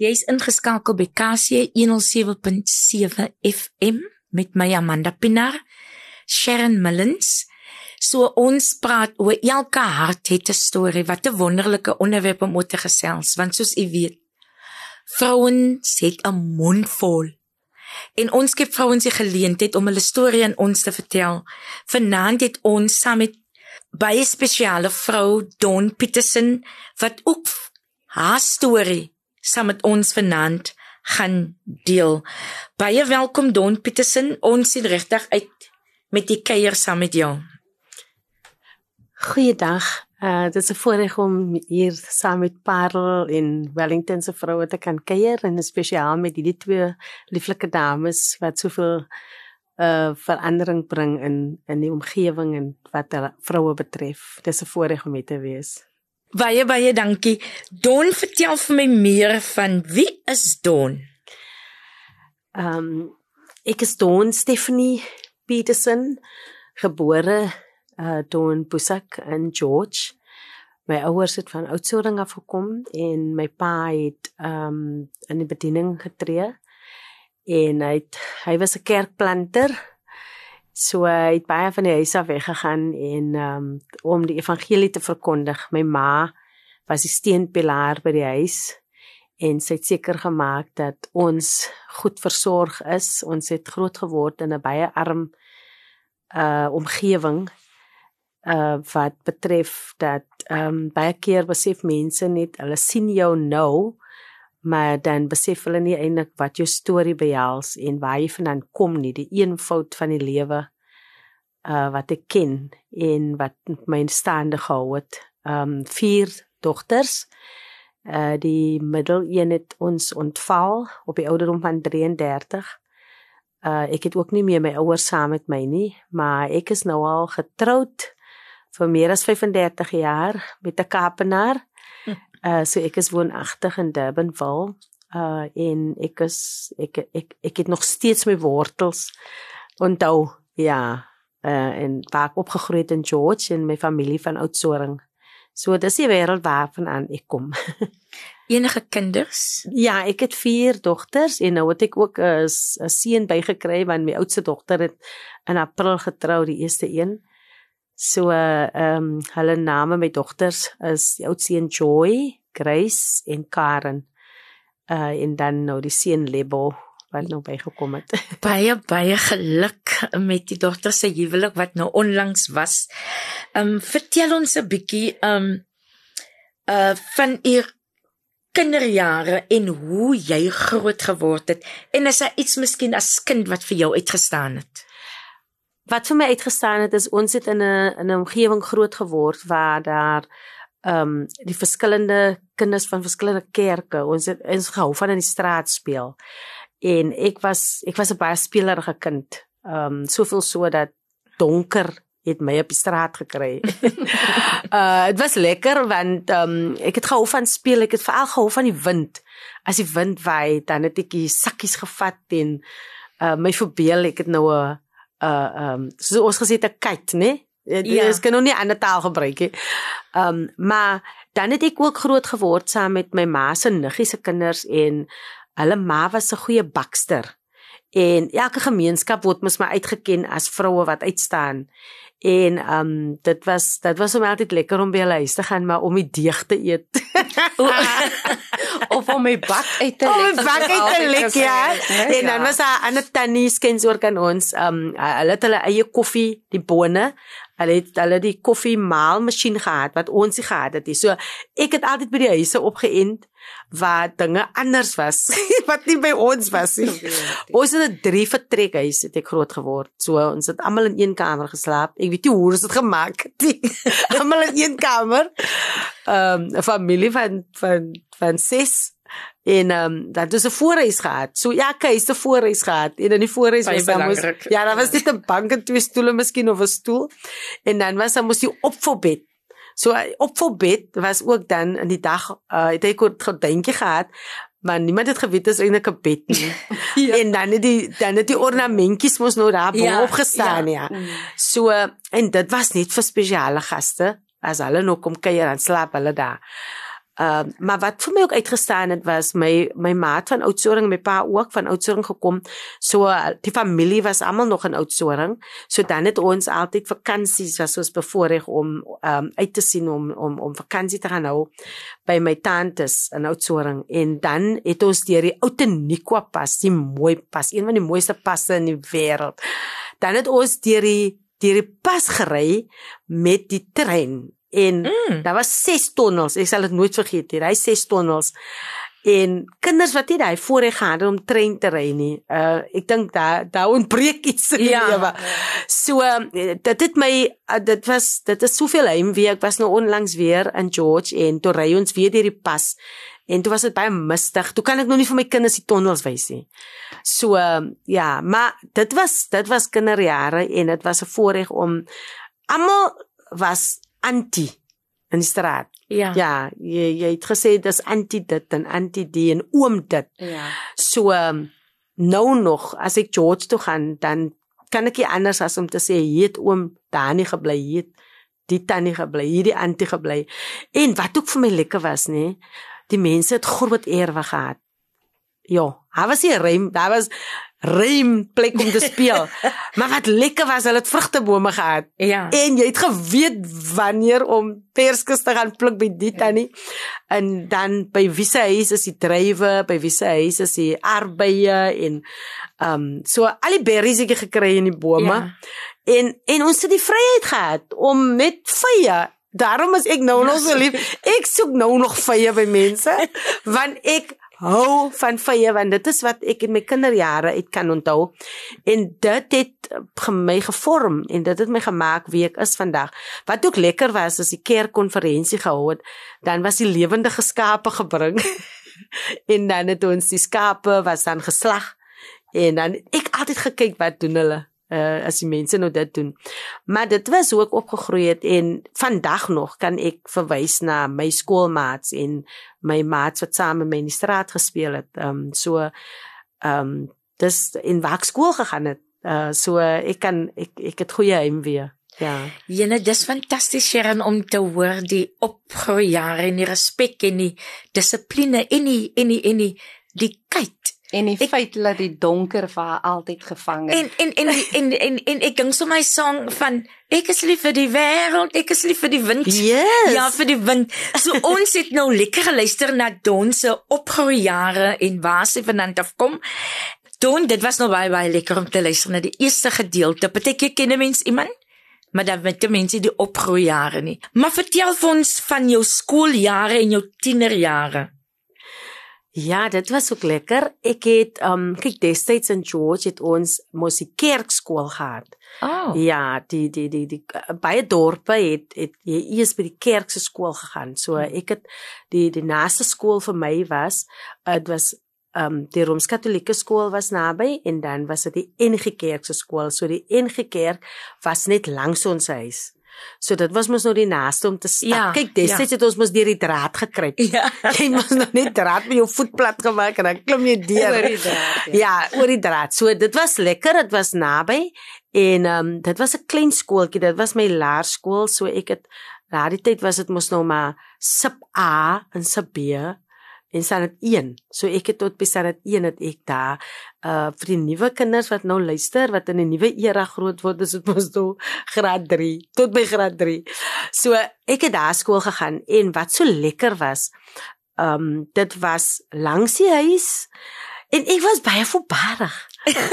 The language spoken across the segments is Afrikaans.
Jy is ingeskakel by KC 107.7 FM met my Amanda Pinaar, Sharon Mullins. So ons praat oor elke hart het 'n storie, wat 'n wonderlike onderwerp om oor te gesels, want soos u weet, vrouens het 'n mond vol. En ons gee vrouens die geleentheid om hulle storie aan ons te vertel. Vanaand het ons saam met baie spesiale vrou, Dawn Peterson, wat ook haar storie saam met ons vanaand gaan deel. Baie welkom Dawn Peterson, ons sien regtig uit met die kuier saam met jou. Goeiedag, dit is 'n voorreg om hier saam met Parel en Wellington se vroue te kan kuier en spesiaal met hierdie twee lieflike dames wat soveel verandering bring in die omgewing en wat hulle vroue betref. Dit is 'n voorreg om hier te wees. Baie dankie. Dawn, vertel vir my meer van wie is Dawn? Ek is Dawn Stephanie Peterson, gebore Dawn Busak in George. My ouers het van Oudtshoorn af gekom en my pa het in die bediening getree en hy was 'n kerkplanter. So hy het baie van die huis af weggegaan en om die evangelie te verkondig. My ma was die steunpilaar by die huis en sy het seker gemaak dat ons goed versorg is. Ons het groot geword in 'n baie arm omgewing wat betref dat baie keer besef mense net, hulle sien jou nou, maar dan besef hulle nie eintlik wat jou storie behels en waar jy vandaan kom nie, die eenvoud van die lewe wat ek ken en wat my staande gehou het. 4 dogters, die middeleen het ons ontval op die ouderdom van 33. Ek het ook nie meer my ouers saam met my nie, maar ek is nou al getroud vir meer as 35 jaar met 'n Kaapenaar. So ek is woonagtig in Durbanville en ek het nog steeds my wortels onthou, ja, en waar ek opgegroei het in George en my familie van Oudtshoorn. So dis die wêreld waarvan ek kom. Enige kinders? Ja, ek het 4 dogters en nou het ek ook 'n seun bygekry want my oudste dogter het in April getrou, die eerste een. So hulle name my dogters is die oudste een Joy, Grace en Karen. En dan nou die seun Lebo wat nou bygekom het. Baie geluk met die dogter se huwelik wat nou onlangs was. Vertel ons 'n bietjie van u kinderjare en hoe jy groot geword het. En is daar iets miskien as kind wat vir jou uitgestaan het? Wat vir my uitgestaan het is, ons het in 'n omgewing groot geword waar daar die verskillende kinders van verskillende kerke, ons gehou van in die straat speel. En ek was 'n baie spelerige kind. Soveel so dat donker het my op die straat gekry. Het was lekker want ek het gehou van speel, ek het veral gehou van die wind. As die wind waai, dan het ek die sakkies gevat en my verbeel, ek het nou soos ons gesê het 'n kite, né? Ek kan nog nie 'n ander taal gebruik nie. Maar dan het ek ook groot geword saam met my ma se niggie se kinders en hulle ma was 'n goeie bakster. En elke gemeenskap word mos maar uitgeken as vroue wat uitstaan. En dit was om altyd lekker om by hulle huis te gaan, maar om die deeg te eet. Of om my bak uit te lek. Om my bak uit te lek, ja. En dan was daar ander tannies kens ook aan ons. Hulle het hulle eie koffie, die bone. Hulle die koffie maalmasjien gehad wat ons nie gehad het nie. So ek het altyd by die huise opgeënd waar dinge anders was wat nie by ons was nie. Ons het 'n 3 vertrekhuis het ek groot geword. So ons het almal in een kamer geslaap. Ek weet nie hoe ons dit gemaak het nie. Almal in een kamer. 'n familie van 6 en dat is 'n voorhuis gehad. So ja, huis 'n voorhuis gehad. En in die voorhuis was daar daar was net 'n bank en 2 stoele miskien of 'n stoel. En dan was daar mos die opvolbed. So opvolbed was ook dan in die dag het ek 'n gordynkie gehad, maar niemand het geweet dit is eintlik 'n bed nie. Ja. En dan het die ornamentjies mos nou daar bo opgestaan, ja. So en dit was net vir spesiale gaste. As hulle nou kom kuier, dan slaap hulle daar. Maar wat vir my ook uitgestaan het was my maat van Oudtshoorn, my pa ook van Oudtshoorn gekom. So die familie was almal nog in Oudtshoorn. So dan het ons altyd vakansies was ons bevoorreg om uit te sien om vakansie te gaan hou by my tantes in Oudtshoorn. En dan het ons deur die Outeniqua pas, die mooi pas, een van die mooiste passe in die wêreld. Dan het ons deur die pas gery met die trein. En daar was 6 tonnels, ek sal dit nooit vergeet nie, hy 6 tonnels, en kinders wat nie die voorreg gehad om trein te ry nie, ek dink daar ontbreek iets in die lewe. So, dit is soveel heimwee, ek was nou onlangs weer in George, en toe ry ons weer deur die pas, en toe was dit baie mistig, toe kan ek nog nie vir my kinders die tonnels wys nie. So, ja, maar dit was kinderjare, en dit was 'n voorreg om, almal was anti in die straat. Ja, jy het gesê dis anti dit en anti die en oom dit. Ja. So nou nog as ek George toe gaan, dan kan ek nie anders as om te sê hier het oom Dani gebly, hier het die tannie gebly, hier die antie gebly. En wat ook vir my lekker was, nee, die mense het groot eerwe gehad. Ja, daar was plek om te speel. Maar wat lekker was, hulle het vrugtebome gehad. Ja. En jy het geweet wanneer om perskes te gaan pluk by die tannie. En dan by wie se huis is die druiwe, by wie se huis is die aardbeie en so al die berries het jy gekry in die bome. Ja. En ons het die vryheid gehad om met vye. Daarom is ek nou nog so lief. Ek soek nou nog vye by mense, want ek hou van vye, want dit is wat ek in my kinderjare uit kan onthou. En dit het my gevorm, en dit het my gemaak wie ek is vandag. Wat ook lekker was, as die kerkkonferensie gehou het, dan was die lewendige skape gebring, en dan het ons die skape was dan geslag, en dan ek altyd gekyk, wat doen hulle? As die mense nou dit doen. Maar dit was hoe ek opgegroei het, en vandag nog kan ek verwys na my skoolmaats en my maats wat saam met my in die straat gespeel het. Dis in waar ek skool gegaan het. So ek het goeie heimwee. Ja. Jene, dis fantasties, Sharon, om te hoor die opgroeijare en die respek en die dissipline en die kyk. En die feit dat die donker vir haar altyd gevang het. En ek dink so my song van ek is lief vir die wêreld, ek is lief vir die wind. Yes. Ja, vir die wind. So ons het nou lekker geluister na Don se opgroeijare en waar sy vandaan afkom. Don, dit was nou baie lekker om te luister na die eerste gedeelte. Partykeer ken 'n mens iemand, maar dan weet die mense die opgroeijare nie. Maar vertel vir ons van jou skooljare en jou tienerjare. Ja, dit was ook lekker. Ek het, kyk, destyds in George het ons mos die kerkskool gehad. Oh. Ja, die baie dorpe het jy eers by die kerkse skool gegaan. So ek het, die naaste skool vir my was, het was, die Rooms-Katolieke skool was naby, en dan was dit die NG Kerkse skool. So die NG Kerk was net langs ons huis. So dit was mos nou die naaste om te stap. Ja, kyk, destyds het ons mos deur die draad gekruip. Ja. Jy moes nog net draad met jou voet plat gemaak en dan klim jy deur. Oor die draad. Ja, oor die draad. So dit was lekker, dit was naby, en dit was 'n klein skooltjie, dit was my laerskool, so ek het, na die tyd was dit mos nou maar sub A en sub B, en standaard 1. So ek het tot by standaard 1 het ek daar, vir die nuwe kinders wat nou luister, wat in 'n nuwe era groot word, is dit mos nou graad 3, tot by graad 3. So ek het daar skool gegaan, en wat so lekker was, dit was langs die huis, en ek was baie voorbarig.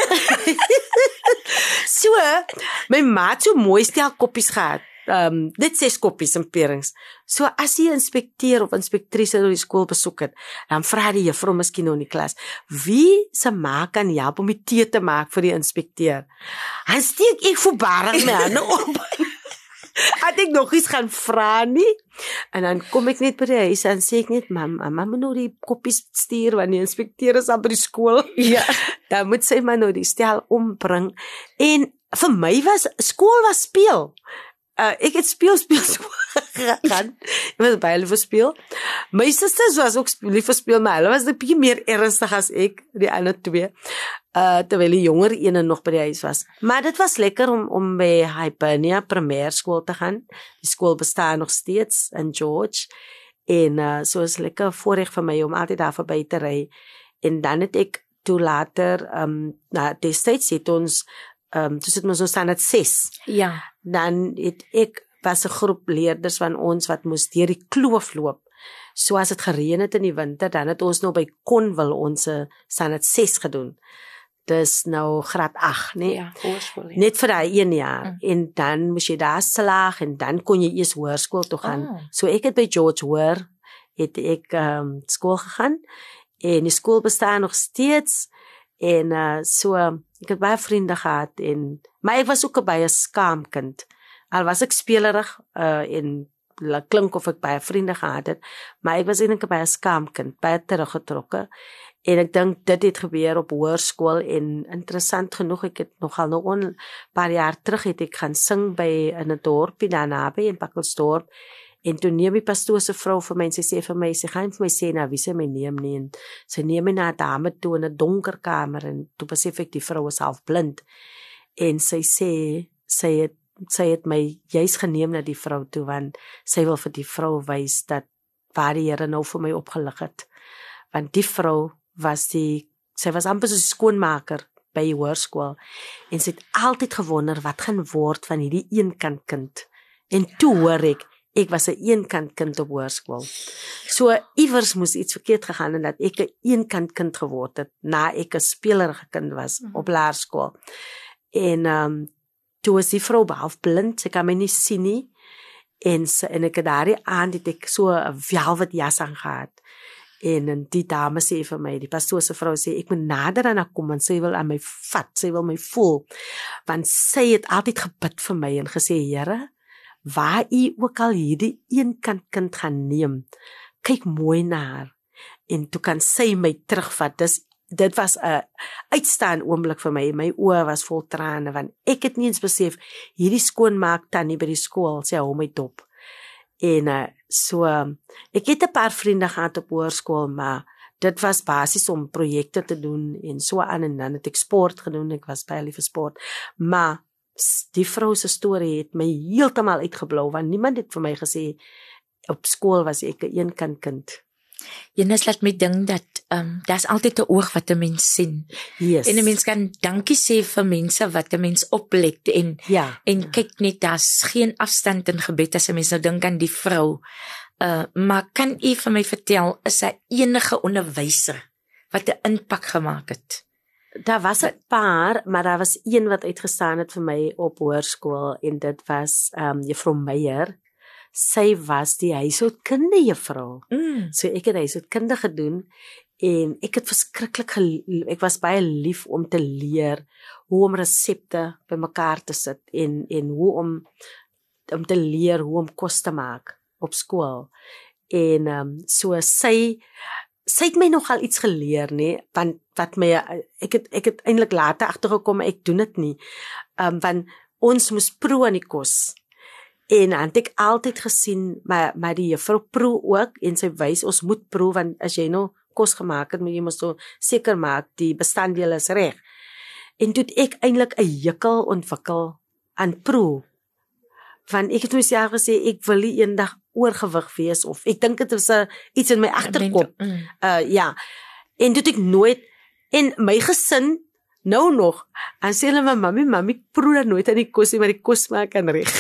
So, my ma het so mooi stel koppies gehad, dit 6 koppies en perings. So as die inspekteur of inspektrice die skool besoek het, dan vra die juffrou miskien nou in die klas, wie se ma kan help om die tee te maak vir die inspekteur? Dan steek ek voorbarig my hande op. Had ek nog iets gaan vra nie, en dan kom ek net by die huis en sê ek net, mamma moet nou die koppies stuur, want die inspekteur is al by die skool. Ja. Dan moet sy maar nou die stel ombring, en vir my was, skool was speel. Ek het speel gegaan. Ek was baie lief vir speel. My susters was ook lief vir speel, maar hulle was 'n bietjie meer ernstig as ek, die ander twee. Terwyl die jonger ene nog by die huis was. Maar dit was lekker om by Hibernia Primêr Skool te gaan. Die skool bestaan nog steeds in George. En so is lekker voorreg vir my om altyd daar verby te ry. En dan het ek toe later destyds het ons toe sit ons staan het 6. Ja. Dan het ek was 'n groep leerders van ons wat moes deur die kloof loop. So as dit gereën het in die winter, dan het ons nou by Conville ons staan het 6 gedoen. Dis nou graad 8, nee. Ja, hoërskool. Ja. Net vir daai 1 jaar. En dan moes jy daar slaag en dan kon jy eers hoërskool toe gaan. So ek het by George Hoër het ek skool gegaan en die skool bestaan nog steeds en so ek het baie vriende gehad maar ek was ook 'n baie skaam kind. Al was ek spelerig en klink of ek baie vriende gehad het, maar ek was eintlik 'n baie skaam kind, baie teruggetrokke. En ek dink dit het gebeur op hoërskool en interessant genoeg, ek het nogal nou 'n paar jaar terug het ek gaan sing by in 'n dorpie daar naby in Pakkelsdorp. En toe neem die pastoor se vrou vir my en sy sê vir my, sy gaan vir my sê na wie sy my neem nie. En sy neem my na 'n dame toe in 'n donker kamer en toe besef ek die vrou is half blind. En sy sê sy het my juis geneem na die vrou toe want sy wil vir die vrou wys dat waar die Here nou vir my opgelig het. Want die vrou sy was amper soos 'n skoonmaker by die hoërskool en sy het altyd gewonder wat gaan word van hierdie eenkant kind. En toe hoor ek was 'n eenkant kind op hoërskool. So iewers moes iets verkeerd gegaan en dat ek 'n eenkant kind geword het na ek 'n spelerige kind was op laerskool. En toe was die vrou half blind, sy kan my nie sien nie. En ek het daardie aand het ek so 'n velvet jas aangehad. En die dame sê vir my, die pastoor se vrou sê, ek moet nader aan haar kom en sy wil aan my vat, sy wil my voel. Want sy het altyd gebid vir my en gesê, Here, waar u ook al hierdie eenkant kind gaan neem, kyk mooi na haar. En toe kan sy my terugvat. Dit was 'n uitstaande oomblik vir my. My oë was vol trane want ek het nie eens besef hierdie skoonmaak tannie by die skool, sy hou my dop. En so ek het 'n paar vriende gehad op hoërskool, maar dit was basies om projekte te doen en so aan en dan het ek sport gedoen. Ek was baie lief vir sport, maar die vrou se storie het my heeltemal uitgeblou want niemand het vir my gesê op skool was ek 'n eenkant kind. Jenus laat my dink dat daar's altyd 'n oog wat 'n mens sien. Yes. En 'n mens kan dankie sê vir mense wat 'n mens oplet en kyk net, daar's geen afstand in gebed as 'n mens nou dink aan die vrou. Maar kan u vir my vertel, is daar enige onderwyser wat 'n impak gemaak het? Daar was 'n paar, maar daar was een wat uitgestaan het vir my op hoërskool en dit was juffrou Meyer. Sy was die huishoudkunde juffrou. So ek het huishoudkunde gedoen en ek het verskriklik ek was baie lief om te leer hoe om resepte bymekaar te sit en hoe om te leer hoe om kos te maak op skool. En so sy het my nogal iets geleer, nee, want wat my ek het eintlik later agtergekom ek doen dit nie. Want ons moes proe aan die kos. En dan het ek altyd gesien maar die juffrou proe ook en sy wys ons moet proe want as jy nou kos gemaak het, moet jy mos seker maak die bestanddele is reg. En toe het ek eintlik 'n hekel ontwikkel aan proe. Want ek het myself gesê ek wil nie eendag oorgewig wees of ek dink dit was iets in my agterkop. Ja. En toe het ek nooit en my gesin nou nog, en sê hulle my mami proe dan nooit aan die kos nie, maar die kos maak aan reg.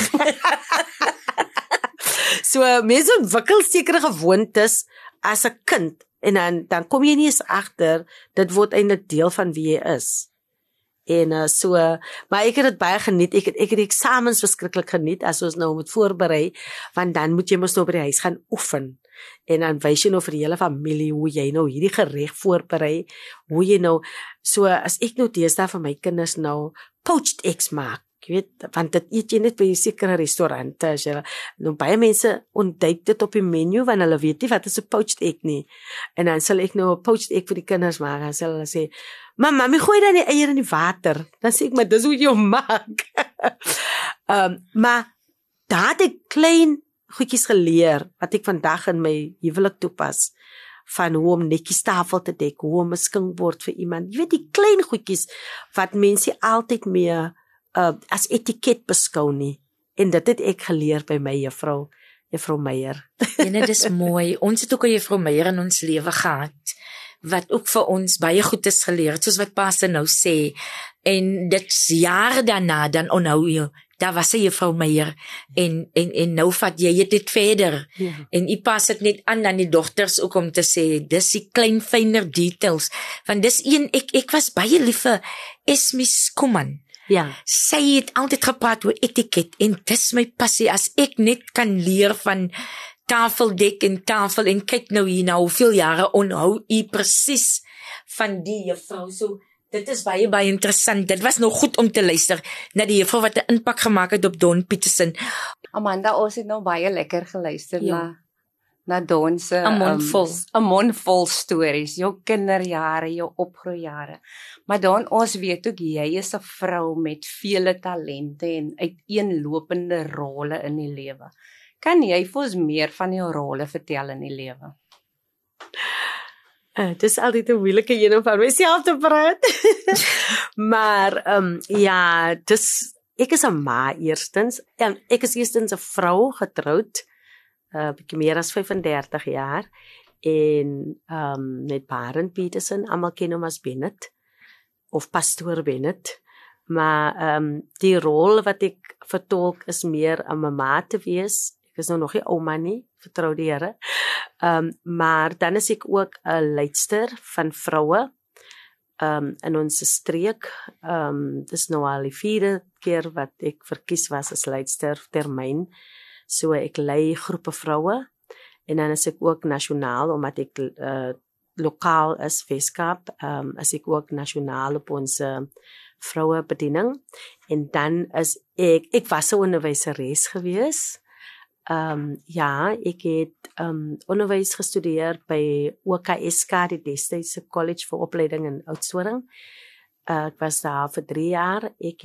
So mense ontwikkel sekere gewoontes as 'n kind en dan kom jy nie eens agter dit word eintlik deel van wie jy is. En maar ek het dit baie geniet. Ek het die eksamens verskriklik geniet as ons nou moet voorberei, want dan moet jy mos nou by die huis gaan oefen. En dan wys jy nou vir die hele familie hoe jy nou hierdie gereg voorberei, hoe jy nou so as ek nou deesdae vir my kinders nou poached eggs maak. Jy weet, want dit eet jy net by sekere restaurante as jy nou baie mense ontduik dit op die menu want hulle weet nie wat is 'n poached egg nie. En dan sal ek nou 'n poached egg vir die kinders maak en sal hulle sê, "Mami, gooi dan die eier in die water." Dan sê ek, "Maar dis hoe jy hom maak." Maar daar het ek klein goedjies geleer wat ek vandag in my huwelik toepas. Van hoe om netjies tafel te dek, hoe om 'n skinkbord vir iemand. Jy weet die klein goedjies wat mense altyd mee as etiket beskou nie. En dit het ek geleer by my juffrou Juffrou Meyer. En dit is mooi. Ons het ook 'n Juffrou Meyer in ons lewe gehad wat ook vir ons baie goed is geleer, soos wat Pastor nou sê. En dit jare daarna dan onthou jy, daar was 'n Juffrou Meyer en nou vat jy dit verder. Ja. En jy pas dit net aan die dogters ook om te sê, dis die klein fynere details. Want dis ek was baie lief vir Esme Skuman. Ja. Sy het altyd gepraat oor etiket en dis my passie. As ek net kan leer van tafeldek en tafel en kyk nou hier na hoeveel jare onthou u presies van die juffrou. So dit is baie interessant. Dit was nog goed om te luister na die juffrou wat 'n impak gemaak het op Don Peterson. Amanda, ons het nou baie lekker geluister Ja. na Don se 'n mond vol. 'n mond vol stories, jou kinderjare, jou opgroeijare. Maar dan ons weet ook jy is 'n vrou met vele talente en uiteenlopende rolle in die lewe. Kan jy vir ons meer van jou rolle vertel in die lewe? Dis altyd 'n moeilike een om van myself te praat. Maar ja, ek is 'n ma eerstens. En ek is eerstens 'n vrou getroud, bietjie meer as 35 jaar en met Barend Peterson, almal ken hom as Bennett of Pastoor Bennett. Maar die rol wat ek vertolk is meer 'n mamma te wees. Ek is nou nog nie ouma nie, vertrou die Here. Maar dan is ek ook 'n leidster van vroue in ons streek. Dis nou al die 4de keer wat ek verkies was as leidster termyn. So ek lei groepe vroue en dan is ek ook nasionaal omdat ek lokaal is Weskaap, is ek ook nasionaal op ons vroue bediening en dan is ek was 'n onderwyseres gewees. Ja, ek het onderwys gestudeer by OKSK, die destydse College vir Opleiding in Oudtshoorn. Ek was daar vir 3 jaar. Ek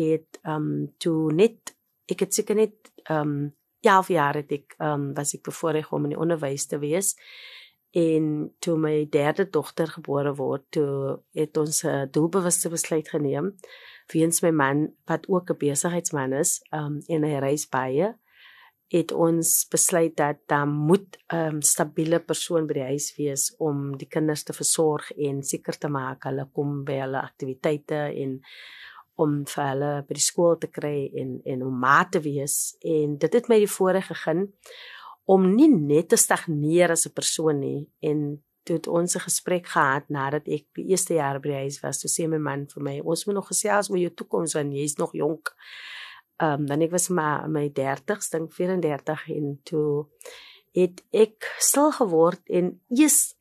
het seker net 11 jaar het ek was ek bevoorreg om in die onderwys te wees. En toe my 3de dogter gebore word, toe het ons 'n doelbewuste besluit geneem, weens my man wat ook 'n besigheidsman is, en hy reis baie, het ons besluit dat daar moet 'n stabiele persoon by die huis wees om die kinders te versorg en seker te maak hulle kom by hulle aktiwiteite en om vir hulle by die skool te kry en om ma te wees. En dit het my die voorreg gegee om nie net te stagneer as 'n persoon nie. En toe het ons 'n gesprek gehad nadat ek die eerste jaar by die huis was. Toe sê my man vir my, ons moet nog gesels oor jou toekoms want jy's nog jonk. Dan ek was maar my 30s, dink 34 en toe het ek stil geword en eers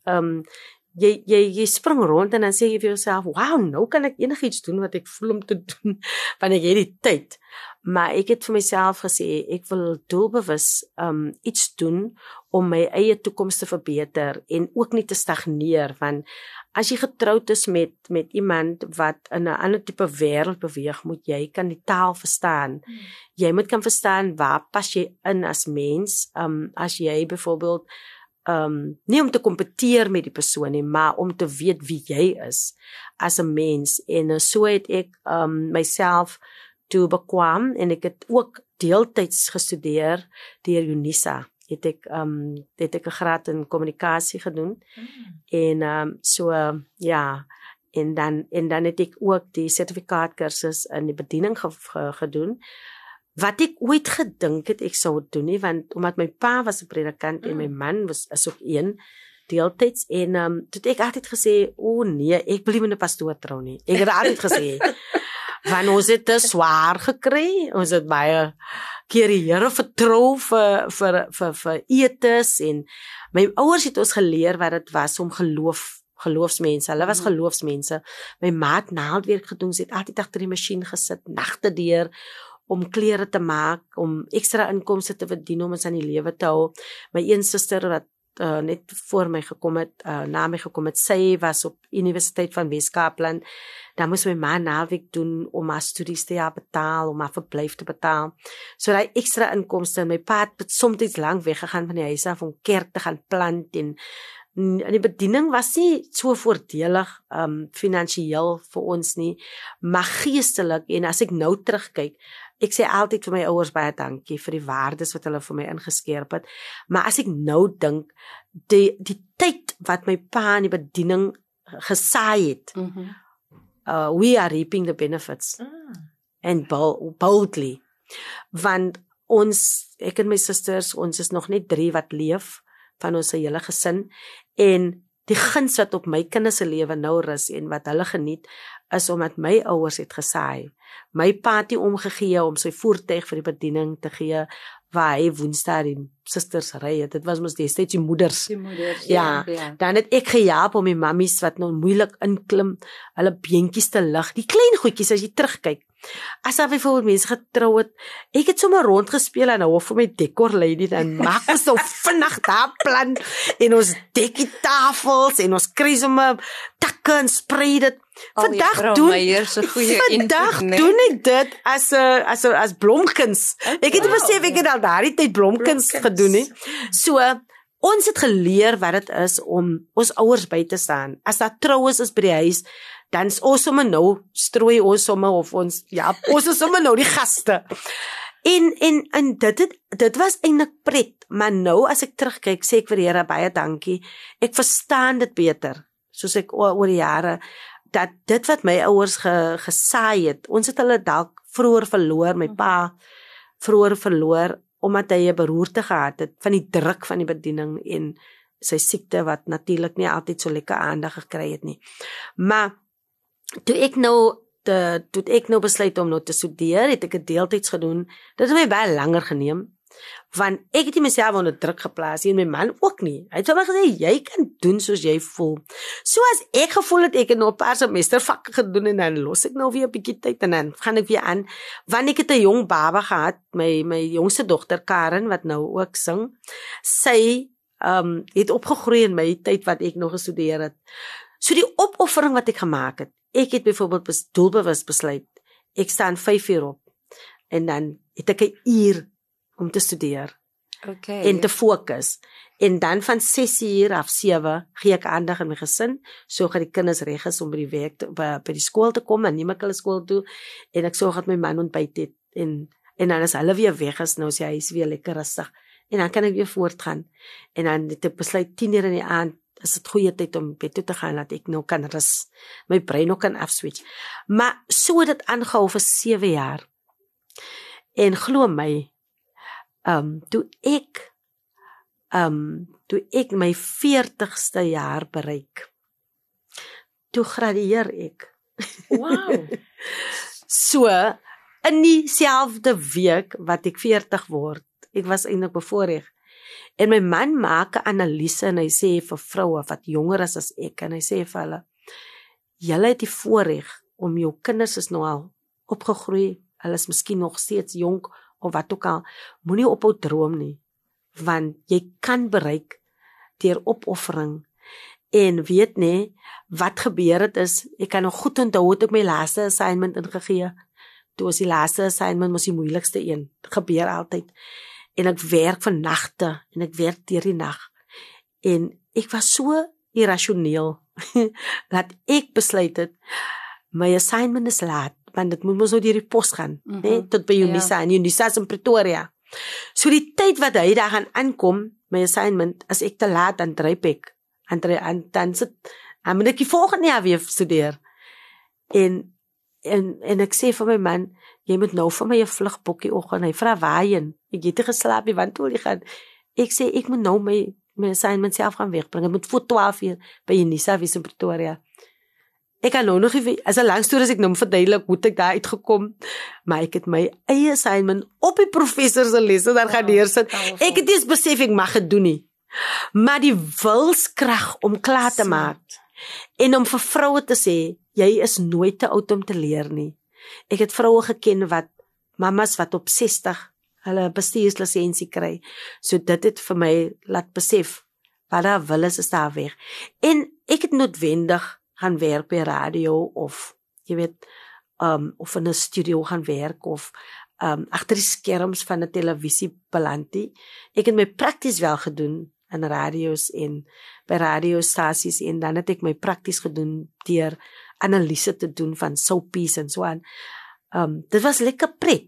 jy spring rond en dan sê jy vir jouself, wow, nou kan ek enigiets doen wat ek voel om te doen want ek het die tyd. Maar ek het vir myself gesê ek wil doelbewus iets doen om my eie toekoms te verbeter en ook nie te stagneer want as jy getroud is met iemand wat in 'n ander tipe wêreld beweeg, moet jy kan die taal verstaan. Jy moet kan verstaan waar pas jy in as mens, as jy byvoorbeeld nie om te kompeteer met die persoon nie, maar om te weet wie jy is as 'n mens. En so het ek myself toe bekwam en ek het ook deeltyds gestudeer deur Unisa. Het ek 'n graad in kommunikasie gedoen. En ja, en dan het ek ook die sertifikaatkursus in die bediening gedoen. Wat ek ooit gedink het ek sou doen nie, want omdat my pa was 'n predikant en my man is ook een deeltyds en toe het ek altyd gesê, o nee, ek wil nie met 'n pastoor trou nie. Ek het altyd gesê want ons het te swaar gekry. Ons het baie keer die Here vertrou vir etes en my ouers het ons geleer wat dit was om geloofsmense. Hulle was geloofsmense. My ma het naaldwerk gedoen, sy het altyd agter die masjien gesit, nagte deur om klere te maak, om ekstra inkomste te verdien om ons aan die lewe te hou. My een suster wat net voor my gekom het, na my gekom het, sy was op Universiteit van Weskaapland. Dan moes my ma naweek doen om haar studies te betaal, om haar verblyf te betaal. So daai ekstra inkomste, my pa het soms lank weggegaan van die huis af om kerk te gaan plant en die bediening was nie so voordelig finansiëel vir ons nie, maar geestelik. En as ek nou terugkyk, ek sê altyd vir my ouers baie dankie vir die waardes wat hulle vir my ingeskerp het. Maar as ek nou dink, die tyd wat my pa in die bediening gesaai het, we are reaping the benefits. And boldly. Want ons, ek en my susters, ons is nog net 3 wat leef van ons hele gesin, en die guns wat op my kinders se lewe nou rus en wat hulle geniet, is omdat my ouers het gesaai. My pa het omgegee om sy voertuig vir die bediening te gee, waar hy Woensdae die susters ry het. Dit was mos destyds die moeders. Ja. Dan het ek gehelp om die mammies wat nou moeilik inklim, hulle beentjies te lig. Die klein goedjies as jy terugkyk. As daar byvoorbeeld mense getrou het, ek het sommer rondgespeel en nou vir my decor lady, dan maak ons so vinnig daar plan, en ons dek die tafels, en ons kry sommer takke en sprei dit. Vandag doen ek dit as blomkuns. Ek het besef ek het al daardie tyd blomkuns gedoen nie. So, ons het geleer wat dit is om ons ouers by te staan. As daar troues is by die huis, dan is ons sommer nou, strooi ons sommer, of ons is sommer nou die gaste. En dit was eintlik pret, maar nou as ek terugkyk, sê ek vir die Here baie dankie. Ek verstaan dit beter, soos ek oor die jare, dat dit wat my ouers gesaai het, ons het hulle dalk vroeër verloor, my pa vroeër verloor, omdat hy 'n beroerte gehad het, van die druk van die bediening, en sy siekte, wat natuurlik nie altyd so lekker aandag gekry het nie. Maar, toe ek nou besluit om nou te studeer, het ek 'n deeltyds gedoen. Dit het my baie langer geneem, want ek het nie myself onder druk geplaas, en my man ook nie. Hy het vir my gesê, jy kan doen soos jy voel. So as ek gevoel het, ek het nou 'n paar semestervakke gedoen, en dan los ek nou weer 'n bietjie tyd, en dan gaan ek weer aan, want ek het 'n jong baba gehad, my jongste dogter Karen, wat nou ook sing. Sy het opgegroei in my tyd wat ek nog gestudeer het. So die opoffering wat ek gemaak het, ek het byvoorbeeld doelbewus besluit, ek staan 5 uur op, en dan het ek 'n uur om te studeer, en te fokus, en dan van 6 uur af 7, gee ek aandag in my gesin, so gaan die kinders reg is om by die werk, by die skool te kom, en neem ek hulle skool toe, en ek sorg dat my man ontbyt het, en dan as hulle weer weg is, nou sê hy is weer lekker rustig, en dan kan ek weer voortgaan, en dan het ek besluit 10 uur in die aand, is dit goeie tyd om bed toe te gaan, dat ek nou kan rus, my brein nog kan afswitch. Maar so het dit aangehou vir 7 jaar. En glo my, toe ek my 40ste jaar bereik, toe gradueer ek. Wow. So, in dieselfde week wat ek 40 word, ek was eintlik bevoorreg. En my man maak 'n analise, en hy sê vir vroue wat jonger is as ek, en hy sê vir hulle, julle het die voorreg om jou kinders is nou al opgegroei, hulle is miskien nog steeds jonk, of wat ook al, moenie ophou droom nie, want jy kan bereik deur opoffering. En weet nie, wat gebeur het is, ek kan nog goed onthou het ek my laaste assignment ingegee, toe was die laaste assignment mos die moeilikste een, dit gebeur altyd, en ek werk van nagte, en ek werk deur die nag, en ek was so irrasioneel, dat ek besluit het, my assignment is laat, want dit moet mos nou deur die pos gaan, tot by Unisa, en Unisa is in Pretoria. So die tyd wat hy daar gaan aankom, my assignment, as ek te laat, dan dryp ek, dan moet ek die volgende jaar weer studeer. En ek sê vir my man, jy moet nou vir my 'n vlugbokkie oggend, hy vra waarheen, ek het nie geslaap nie, want toe jy gaan, ek sê, ek moet nou my assignment self gaan wegbring, ek moet voor 12 uur by Unisa wees in Pretoria. Ek kan nou nog, as 'n lang storie as ek nou verduidelik, hoe ek daar uitgekom, maar ek het my eie assignment op die professor se lesse daar gaan neersit. Ek het eens besef ek mag dit doen nie. Maar die wilskrag om klaar te maak, en om vir vroue te sê, jy is nooit te oud om te leer nie. Ek het vroue geken mamas wat op 60 hulle bestuurslisensie kry. So dit het vir my laat besef, wat daar wil is daar weg. En ek het noodwendig gaan werk by radio, of jy weet, of in 'n studio gaan werk, of agter die skerms van 'n televisie beland nie. Ek het my prakties wel gedoen in radios en by radiostasies, en dan het ek my prakties gedoen deur analise te doen van soapies en so aan. Dit was lekker pret,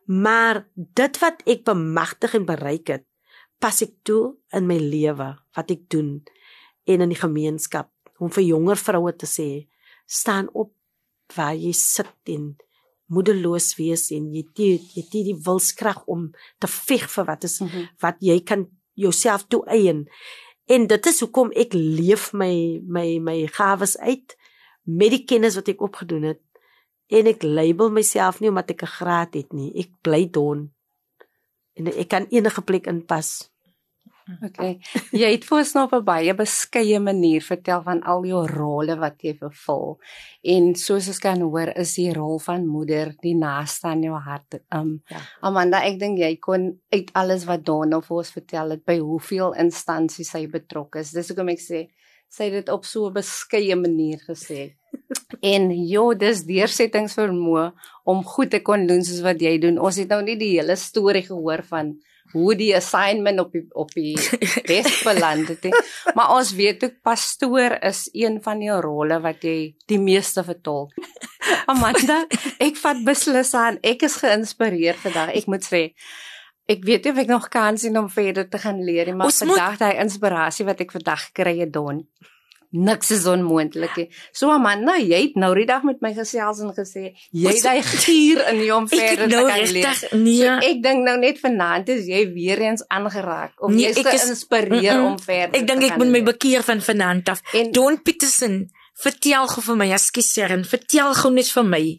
Maar dit wat ek bemagtig en bereik het, pas ek toe in my lewe, wat ek doen en in die gemeenskap, om vir jonger vroue te sê, staan op waar jy sit en moedeloos wees en jy het die wilskrag om te veg vir wat jy kan jouself toeëien. En dit is hoekom ek leef my gawes uit met die kennis wat ek opgedoen het. En ek label myself nie omdat ek 'n graad het nie. Ek bly Dawn. En ek kan enige plek inpas. Okay. Jy het vir ons nou op 'n baie beskeie manier vertel van al jou rolle wat jy vervul. En soos ons kan hoor, is die rol van moeder die naaste aan jou hart. Amanda, ek dink jy kon uit alles wat Dawn nou vir ons vertel het, by hoeveel instansies sy betrokke is. Dis hoekom ek sê, sy het dit op so 'n beskeie manier gesê. En dis deursettingsvermoë om goed te kon doen soos wat jy doen. Ons het nou nie die hele storie gehoor van hoe die assignment op die desk beland het. Maar ons weet ook pastoor is een van jou rolle wat jy die meeste vertolk. Amanda, ek vat beslis aan. Ek is geïnspireer vandag. Ek moet sê, ek weet nie of ek nog kan sien om verder te gaan leer, maar vandag die inspirasie wat ek vandag gekry het, Dawn. Niks is onmoontlik nie. So Amanda, jy het nou die dag met my gesels en gesê, jy het die gier in jou om verder te kan leer. So ek dink nou net vanaand is jy weer eens aangeraak, of jy is geïnspireer om verder te gaan. Ek dink ek moet my bekeer van vanaand af. Dawn Petersen, vertel gou vir my, ekskuus Sharon, vertel gou net vir my.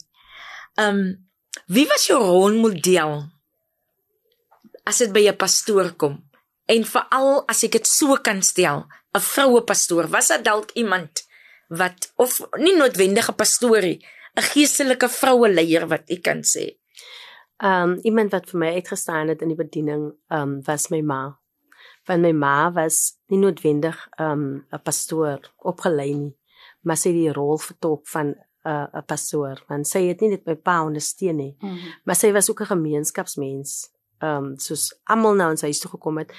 Wie was jou rolmodel as dit by 'n pastoor kom? En veral as ek dit so kan stel, 'n vroue pastoor, was dit dalk iemand wat, of nie noodwendige pastoorie, 'n geestelike vroue leier wat ek kan sê? Iemand wat vir my uitgestaan het in die bediening, was my ma. Want my ma was nie noodwendig 'n pastoor opgelei nie, maar sy het die rol vertolk van 'n pastoor, want sy het nie net my pa ondersteun nie, maar sy was ook 'n gemeenskapsmens. Soos almal nou in sy huis toe gekom het,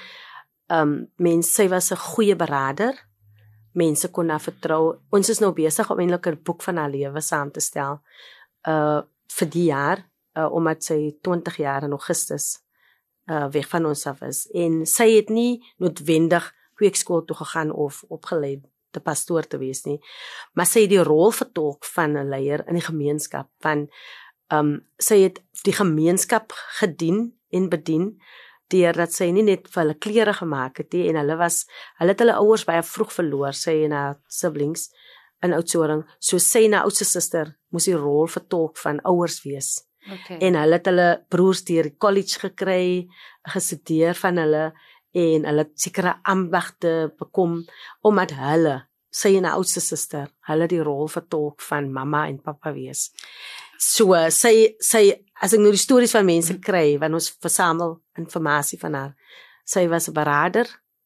sy was 'n goeie beraader, mense kon haar vertrou. Ons is nou besig om eintlik 'n boek van haar lewe saam te stel, vir die jaar, omdat sy 20 jaar in Augustus weg van ons af is, en sy het nie noodwendig kweekskool toe gegaan of opgelei te pastoor te wees nie, maar sy het die rol vertolk van 'n leier in die gemeenskap, van sy het die gemeenskap gedien en bedien, deurdat sy nie net vir hulle klere gemaak het nie, en hulle het hulle ouers baie vroeg verloor, sy en haar siblings in Oudtshoorn, so sy en haar oudste suster moes die rol vertolk van ouers wees. Okay. En hulle het hulle broers deur college gekry, gestudeer van hulle, en hulle het sekere ambagte bekom, omdat sy en haar oudste suster, hulle die rol vertolk van mamma en pappa wees. So, sy, as ek nou die stories van mense kry, want ons versamel informasie van haar, sy was 'n beraader,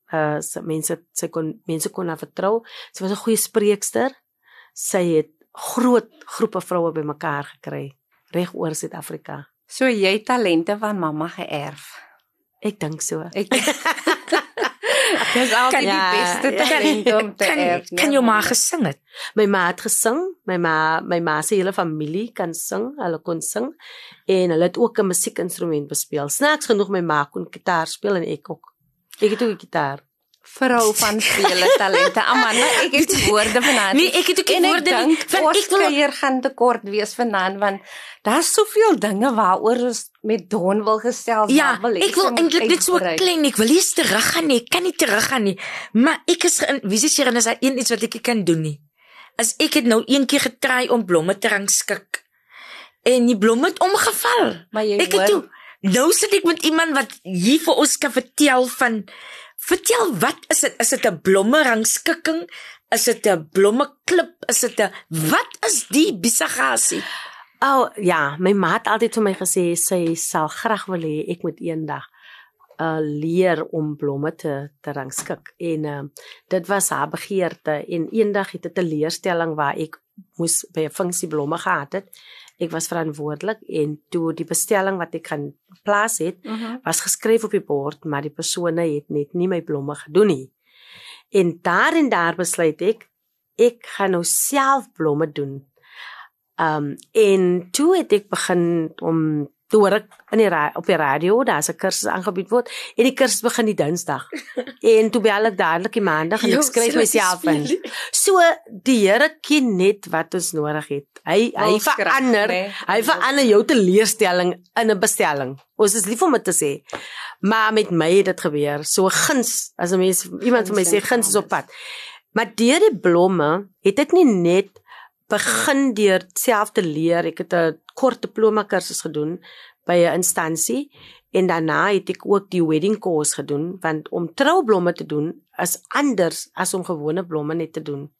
mense kon haar vertrou, sy was 'n goeie spreekster, sy het groot groepe vroue bymekaar gekry, reg oor Suid-Afrika. So jy talente van mamma geërf? Ek dink so. Dis altyd die beste talent om te erf. Kan jou ma gesing het? My ma het gesing, my ma se hele familie kan sing, hulle kon sing, en hulle het ook 'n musiekinstrument bespeel. Snaaks genoeg, my ma kon gitaar speel en ek ook. Ek het ook 'n gitaar. Vrou van vele talente. Amanda, ek het die woorde vanaand. Nee, ek het ook die woorde nie. Ons kuier gaan te kort wees vanaand, want daar's soveel dinge waaroor ons met Dawn wil gesels. Ja, ek wil eintlik net so klein, ek wil nie teruggaan nie, ek kan nie teruggaan nie, maar ek is, wie sê Sharon, is daar iets wat ek kan doen nie? As ek het nou een keer getry om blomme te rangskik, en die blomme het omgeval. Maar jy hoor, nou sit ek met iemand wat hier vir ons kan vertel wat is dit? Is dit 'n blomme rangskikking? Is dit 'n blomme klip? Is dit wat is die besagasie? Ja, my ma het altyd vir my gesê, sy sal graag wil hê ek moet eendag leer om blomme te rangskik, en dit was haar begeerte, en eendag het dit 'n leerstelling waar ek moes by 'n funksie blomme gehad het. Ek was verantwoordelik, en toe die bestelling wat ek gaan plaas het, was geskryf op die bord, maar die persone het net nie my blomme gedoen nie. En daar besluit ek gaan nou self blomme doen. En toe het ek begin om toe hoor ek op die radio, daar is 'n kursus aangebied word, en die kursus begin die Dinsdag. En toe bel ek dadelik die Maandag, en ek skryf myself in. So, die Here ken net wat ons nodig het. Hy verander jou teleurstelling in 'n bestelling. Ons is lief om dit te sê. Maar met my het dit gebeur. So guns, as iemand vir my sê, guns is op pad. Maar deur die blomme, het ek nie net begin deur self te leer. Ek het 'n kort diploma kursus gedoen by 'n instansie en daarna het ek ook die wedding course gedoen, want om troublomme te doen is anders as om gewone blomme net te doen.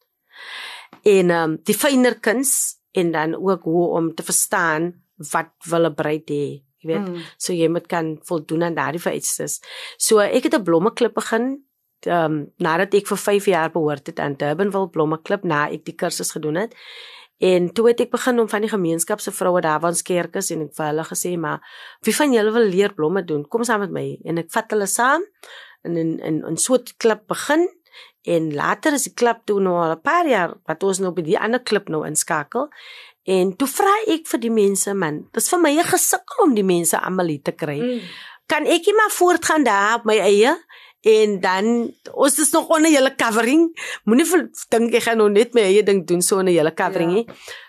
En die fynere kuns en dan ook hoe om te verstaan wat wil 'n bruid hê, jy weet. So jy moet kan voldoen aan daardie vereistes. So ek het 'n blommeklub begin nadat ek vir 5 jaar behoort het aan Durbanville Blommeklub, na ek die kursus gedoen het. En toe het ek begin om van die gemeenskap se vroue daar van ons kerk is, en ek vir hulle gesê, maar wie van julle wil leer blomme doen? Kom saam met my. En ek vat hulle saam en so 'n klub begin. En later is die klub toe nou al 'n paar jaar wat ons nou by die ander klub nou inskakel. En toe vra ek vir die mense, man, dis vir my 'n gesukkel om die mense almal hier te kry. Kan ek nie maar voortgaan daar op my eie? En dan, ons is nog onder julle covering. Moenie dink ek gaan nou net my eie ding doen so onder julle covering nie.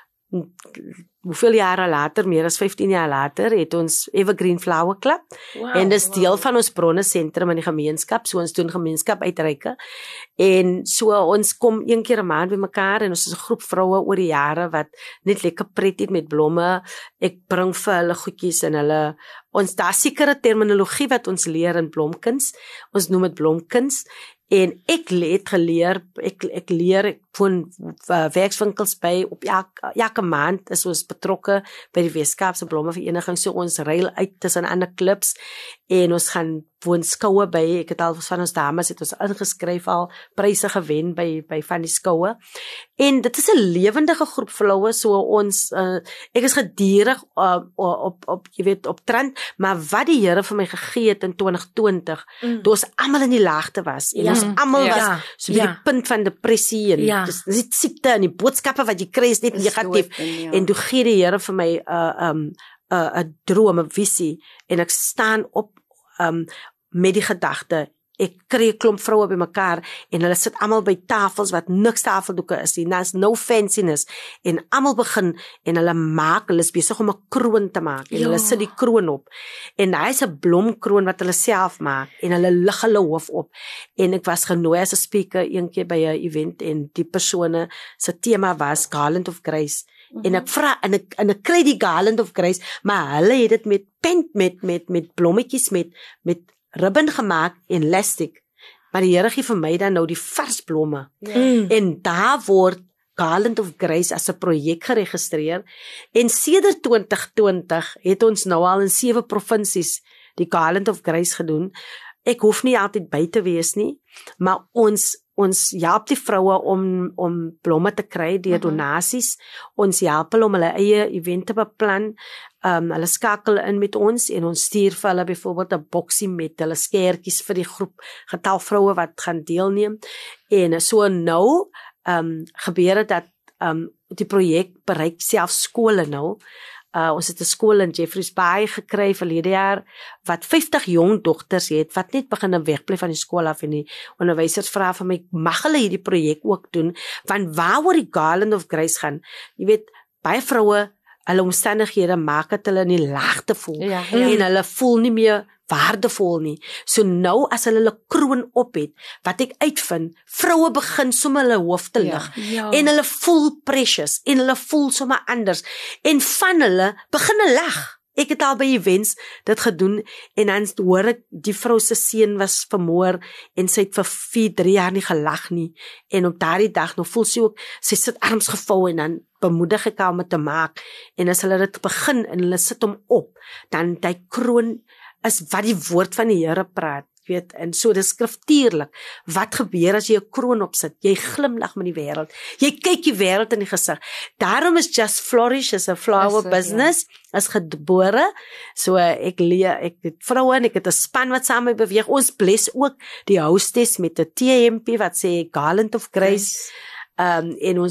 Hoeveel jare later, meer as 15 jaar later, het ons Evergreen Flower Club. En dis deel van ons bronne sentrum in die gemeenskap. So ons doen gemeenskap uitreike. En so ons kom 1 keer 'n maand by mekaar en ons is 'n groep vroue oor die jare wat net lekker pret het met blomme. Ek bring vir hulle goedjies en hulle daar sekere terminologie wat ons leer in blomkuns. Ons noem dit blomkuns. En ek het geleer, ek leer van werkswinkels by, op elke maand is ons betrokke by die Weskaapse Blommevereniging, so ons ruil uit tussen ander klubs, en ons gaan woonskoue by, ek het al van ons dames het ons ingeskryf al, pryse gewen by van die skoue, en dit is 'n lewendige groep vroue, so ons, ek is gedurig op trend, maar wat die Here vir my gegee het in 2020, toe ons almal in die laagte was, en ons almal was so by die punt van depressie, en dis die siekte, en die boodskappe wat jy kry is net negatief, en toe gee die Here vir my 'n droom, 'n visie, en ek staan op met die gedagte, ek kry 'n klomp vroue by mekaar, en hulle sit almal by tafels wat niks tafeldoeke is nie, there's no fanciness, en almal begin, en hulle is besig om 'n kroon te maak, en hulle sit die kroon op, en daar is 'n blomkroon wat hulle self maak, en hulle lig hulle hoof op, en ek was genooi as 'n speaker een keer by 'n event, en die persone se tema was Garland of Grace, en ek vra, en ek kry die Garland of Grace, maar hulle het dit met pen, met blommetjies, met ribbon gemaak en elastic, maar die Here gee vir my dan nou die vars blomme, en daar word Garland of Grace as 'n projek geregistreer, en sedert 2020 het ons nou al in 7 provinsies die Garland of Grace gedoen. Ek hoef nie altyd by te wees nie, maar ons help die vroue om blomme te kry deur donasies. Ons help hulle om hulle eie evente beplan. Hulle skakel in met ons en ons stuur vir hulle byvoorbeeld 'n boksie met hulle skertjies vir die groep getal vroue wat gaan deelneem. En so nou gebeur dit dat die projek bereik self skole nou. Ons het 'n skool in Jeffreys Bay gekry verlede jaar wat 50 jong dogters het wat net begin wegbly van die skool af, en die onderwysers vra vir my, mag hulle hierdie projek ook doen, want waaroor die Garland of Grace gaan, jy weet, baie vroue, hulle omstandighede maak dat hulle in die laagte voel, en hulle voel nie meer waardevol nie. So nou as hulle kroon op het, wat ek uitvind, vroue begin sommer hulle hoof te lig, en hulle voel precious, en hulle voel sommer anders, en van hulle begin lag. Ek het al by events dit gedoen, en dan hoor ek, die vrou se seun was vermoor, en sy het vir 4-3 jaar nie gelag nie, en op daardie dag, nou voel sy ook, sy sit arms gevou, en dan bemoedig ek haar om het te maak, en as hulle dit begin, en hulle sit hom op, dan die kroon is wat die woord van die Here praat, weet, en so dis skriftuurlik, wat gebeur as jy 'n kroon opsit, jy glimlag met die wêreld, jy kyk die wêreld in die gesig, daarom is Just Flourish as 'n flower business, is gebore, so ek het vroue, en ek het 'n span wat saam mee beweeg, ons bless ook die hostess met 'n TMP wat sê Garland of Grace, en ons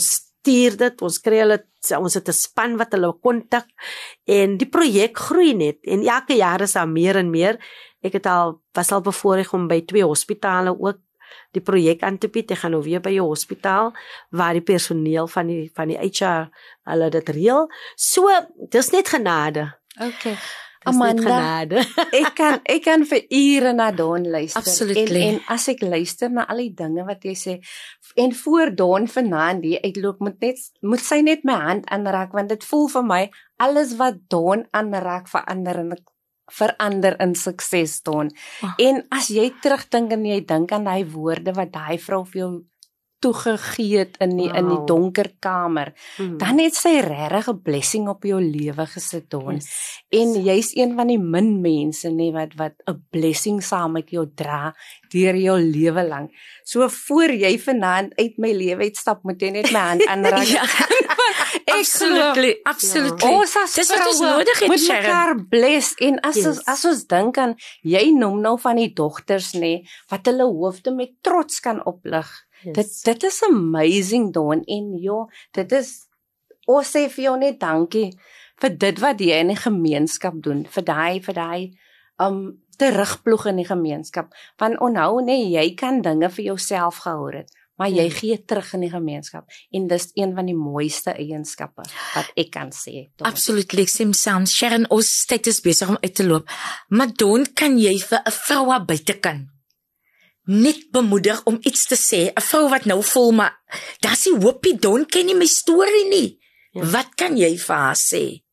stuur dit, ons kry hulle, ons het 'n span wat hulle kontak en die projek groei net en elke jaar is daar meer en meer. Ek was al bevoorreg om by 2 hospitale ook die projek aan te bied. Ek gaan nou weer by 'n hospitaal waar die personeel van die HR hulle dit reël. So, dis net genade. Okay. Dis net genade. ek kan vir ure na Dawn luister. Absolutely. En as ek luister na al die dinge wat jy sê, en voor Dawn vanaand die uitloop, moet sy net my hand aanraak, want dit voel vir my, alles wat Dawn aanraak verander in sukses, Dawn. En as jy terugdink en jy dink aan die woorde wat daai vrou vir jou toegegee het in die donker kamer, dan het sy regtig 'n blessing op jou lewe gesit, Dawn. Yes. En jy's een van die min mense wat 'n blessing saam met jou dra deur jou lewe lank. So voor jy vanaand uit my lewe uitstap, moet jy net my hand aanraak. Ja. Absolutely. Ons as Dis wat ons vroue nodig het, moet Sharon. mekaar bless. En Yes. as ons dink aan, jy noem nou van die dogters, wat hulle hoofde met trots kan oplig. Yes. Dit is amazing, Dawn. En dit is, ons sê vir jou net dankie vir dit wat jy in die gemeenskap doen, vir daai terugploeg in die gemeenskap. Want onthou jy kan dinge vir jouself gehou het, maar jy gee terug in die gemeenskap. En dis een van die mooiste eienskappe wat ek kan sê. Dawn. Absolutely, same sound. Sharon, ons tyd is besig om uit te loop. Maar Dawn, kan jy vir 'n vrou daar buitekant net bemoedig om iets te sê? 'n Vrou wat nou voel, maar daar's die hoopie, Dawn ken nie my storie nie. Ja. Wat kan jy vir haar sê?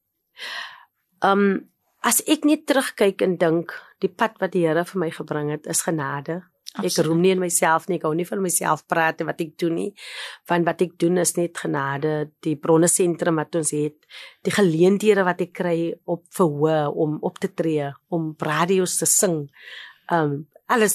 As ek net terugkyk en dink, die pad wat die Here vir my gebring het, is genade. Ek roem nie in myself nie, ek hou nie van myself praat en wat ek doen nie, want wat ek doen is net genade, die bronnesentrum wat ons het, die geleenthede wat ek kry op verhoor, om op te tree, om radio's te sing, alles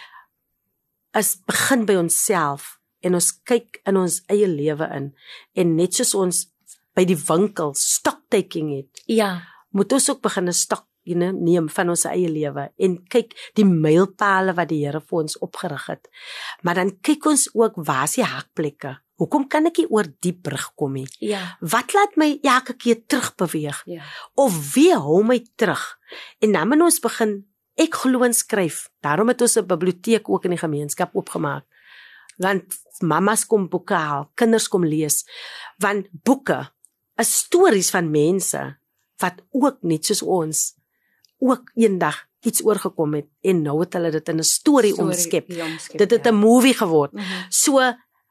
is begin by onsself, en ons kyk in ons eie lewe in, en net soos ons by die winkel stocktaking het, Ja. moet ons ook begin 'n stok neem van ons eie lewe en kyk die mylpale wat die Here vir ons opgerig het. Maar dan kyk ons ook, waar is die hakplekke? Hoekom kan ek nie oor die brug kom nie? Ja. Wat laat my elke keer terugbeweeg? Ja. Of wie hou my terug? En dan moet ons begin, ek glo in skryf. Daarom het ons 'n biblioteek ook in die gemeenskap oopgemaak. Want mamas kom boeke haal, kinders kom lees. Want boeke is stories van mense wat ook net soos ons ook eendag iets oorgekom het en nou het hulle dit in 'n storie omskep. Dit het 'n movie geword. So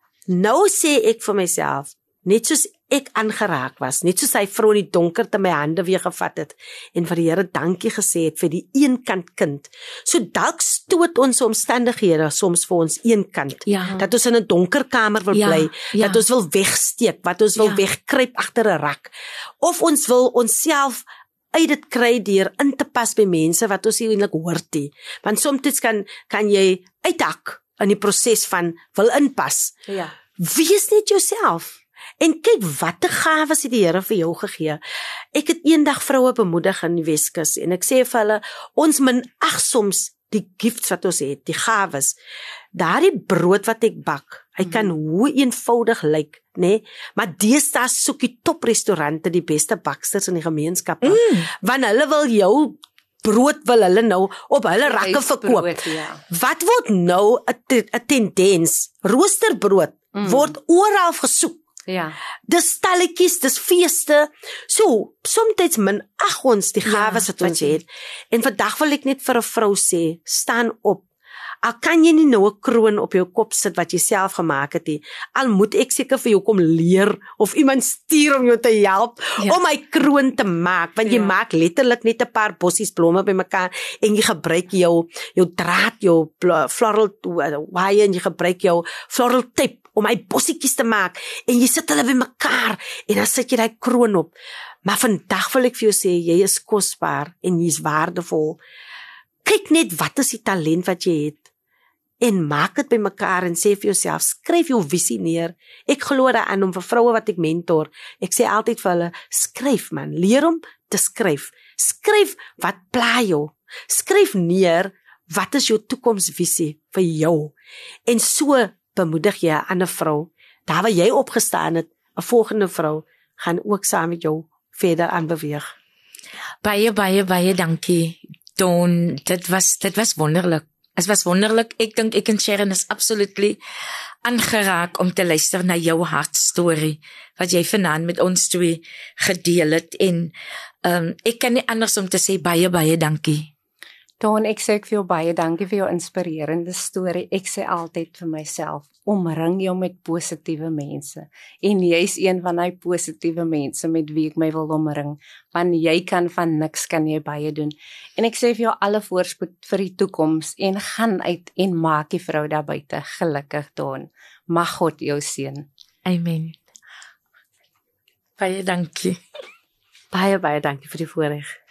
nou sê ek vir myself, net soos ek aangeraak was, net soos hy vrou in die donkerte my hande weer gevat het en vir die Here dankie gesê het vir die eenkant kind. So dalk stoot ons omstandighede soms vir ons eenkant. Ja. Dat ons in 'n donker kamer wil bly, dat ons wil wegsteek, wat ons wil wegkruip agter 'n rak. Of ons wil onsself uit dit kry deur in te pas by mense wat ons eintlik hoort nie. Want soms kan jy uithak in die proses van wil inpas. Ja. Wees net jouself. En kyk watter gawes het die Here vir jou gegee. Ek het eendag vroue bemoedig in die Weskus en ek sê vir hulle, ons minag soms die gifts wat ons het, die gawes. Daardie brood wat ek bak, hy kan hoe eenvoudig lyk, né? Maar deesdae soek die toprestaurante die beste baksters in die gemeenskap. Want hulle wil jou brood wil hulle nou op hulle rakke verkoop. Ja. Wat word nou 'n tendens? Roosterbrood word oral gesoek. Ja. Dis stalletjies, dis feeste. So, soms minag ons die gawes wat ons het. En vandag wil ek net vir 'n vrou sê, staan op. Al kan jy nie nou 'n kroon op jou kop sit wat jy self gemaak het nie. Al moet ek seker vir jou kom leer of iemand stuur om jou te help om my kroon te maak, want jy maak letterlik net 'n paar bossies blomme bymekaar en jy gebruik jou draad, jou floral wire en jy gebruik jou floral tape om my bossietjies te maak en jy sit hulle bymekaar en dan sit jy daai kroon op. Maar vandag wil ek vir jou sê, jy is kosbaar en jy is waardevol. Kyk net wat is die talent wat jy het en maak dit bymekaar en sê vir jouself, skryf jou visie neer. Ek glo daaraan om vir vroue wat ek mentor, ek sê altyd vir hulle, skryf man, leer om te skryf. Skryf wat pla jou. Skryf neer wat is jou toekomsvisie vir jou. En so bemoedig jy 'n ander vrou, daar waar jy opgestaan het, 'n volgende vrou gaan ook saam met jou verder aanbeweeg. Baie dankie. Don, dit was wonderlik. Het was wonderlik. Ek dink ek en Sharon is absoluut aangeraak om te luister na jou hartstorie wat jy vanaand met ons twee gedeel het en ek kan nie anders om te sê baie dankie. Don, ek sê ek vir jou baie dankie vir jou inspirerende storie. Ek sê altyd vir myself, omring jou met positiewe mense. En jy's een van daai positiewe mense met wie ek my wil omring. Want jy kan van niks kan jy baie doen. En ek sê vir jou alle voorspoed vir die toekoms en gaan uit en maak die vrou daar buite gelukkig, Don. Mag God jou seën. Amen. Baie dankie. Baie dankie vir die voorreg.